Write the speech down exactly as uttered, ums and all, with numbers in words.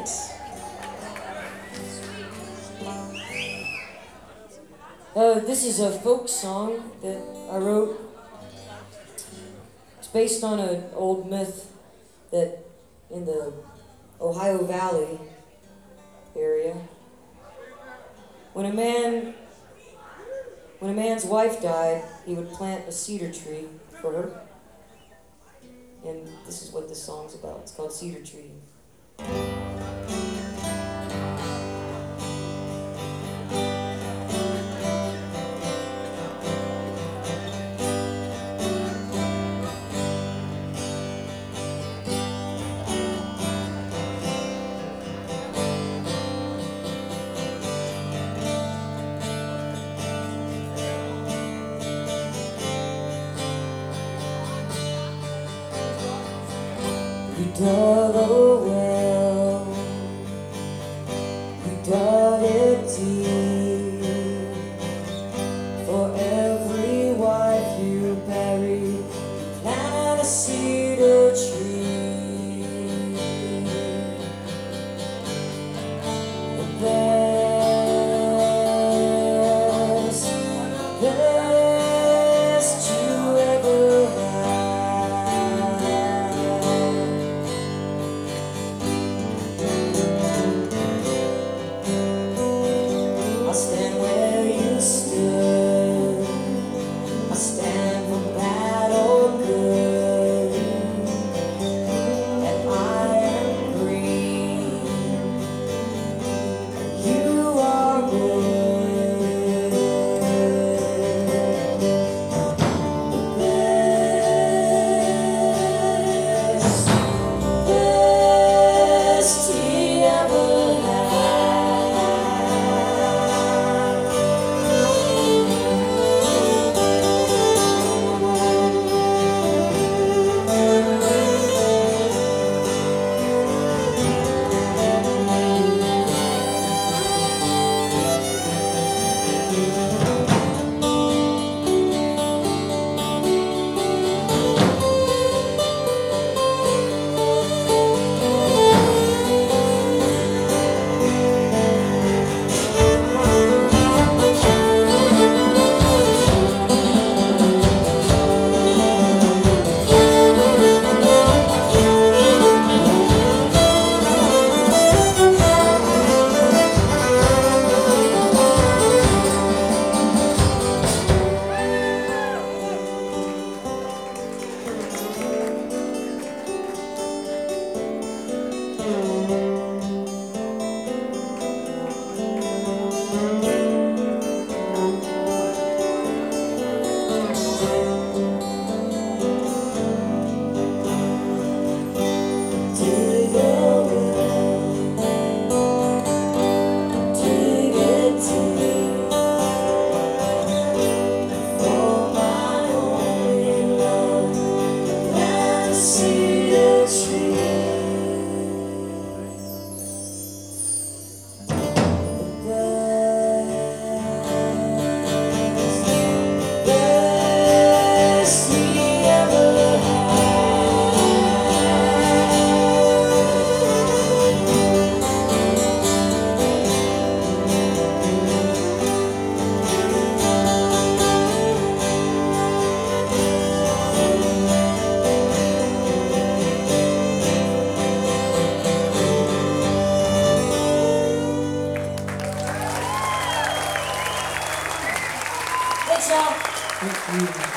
Thanks. Uh, this is a folk song that I wrote. It's based on an old myth that in the Ohio Valley area, when a man, when a man's wife died, he would plant a cedar tree for her. And this is what this song's about. It's called Cedar Tree. We dug a well, we dug it deep. For every wife you buried, you planted a cedar tree. The best, best you ever had. I stand where you stood, I stand for bad or good, and I am green, and you are wood. Best, best he ever had. Thanks, y'all. Thank you.